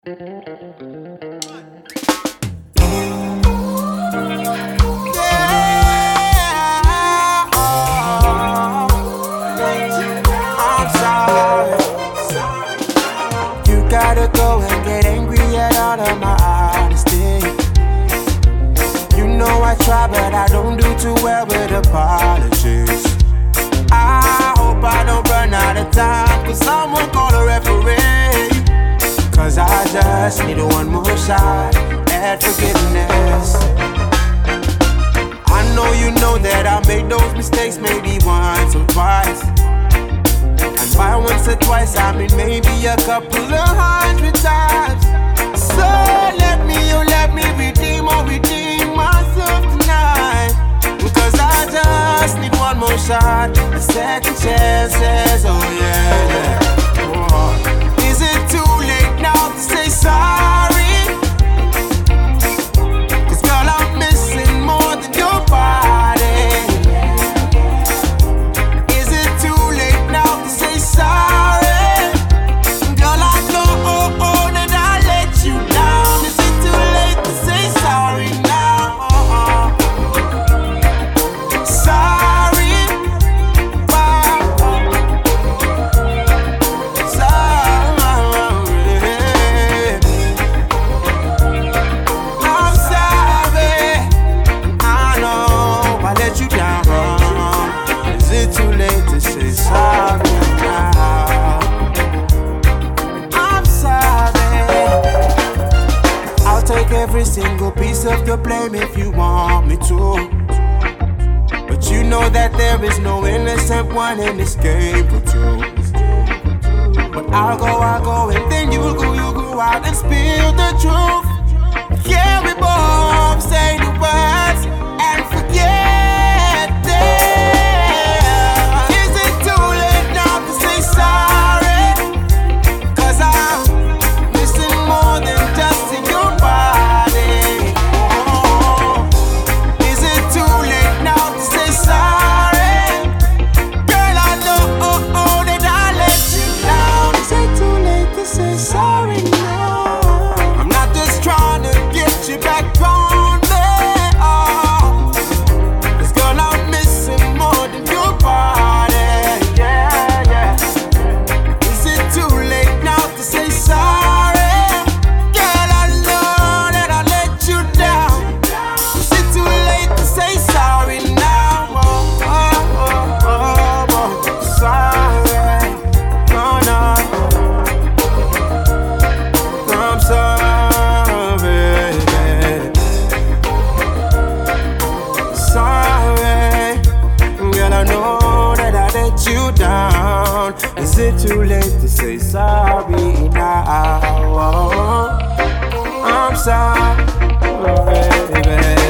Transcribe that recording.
I'm sorry. You gotta go and get angry at all of my honesty. You know I try, but I don't do too well with apologies. I hope I don't run out of time, cause someone call a referee. Cause I just need one more shot at forgiveness. I know you know that I made those mistakes maybe once or twice. And by once or twice I mean maybe a couple of 100 times. So let me redeem myself tonight. Because I just need one more shot, a second chances, oh yeah. Oh. Is it too late now to say sorry? Cause girl, I'm missing more than your body. Is it too late now to say sorry? Girl, I know that I let you down. Is it too late to say sorry now? Sorry, I'm sorry. I know I let you down. Is it too late to say sorry now? I'm sorry. I'll take every single piece of the blame if you want me to. But you know that there is no innocent one in this game but you. But I'll go, and then you go out and spill the truth. Yeah, we both say the words and forget them. Is it too late now to say sorry? Cause I'm missing more than just in your body. Oh. Is it too late now to say sorry? Girl, I know that I let you down. Is it too late to say sorry now? I'm not just trying to get you back on me. Oh. Cause girl, I'm missing more than your body. Yeah, yeah. Is it too late now to say sorry? Girl, I know that I let you down. Is it too late to say sorry now? Sorry. No. I'm sorry. Sorry. Girl, I know that I let you down. Is it too late to say sorry now? I'm sorry, baby.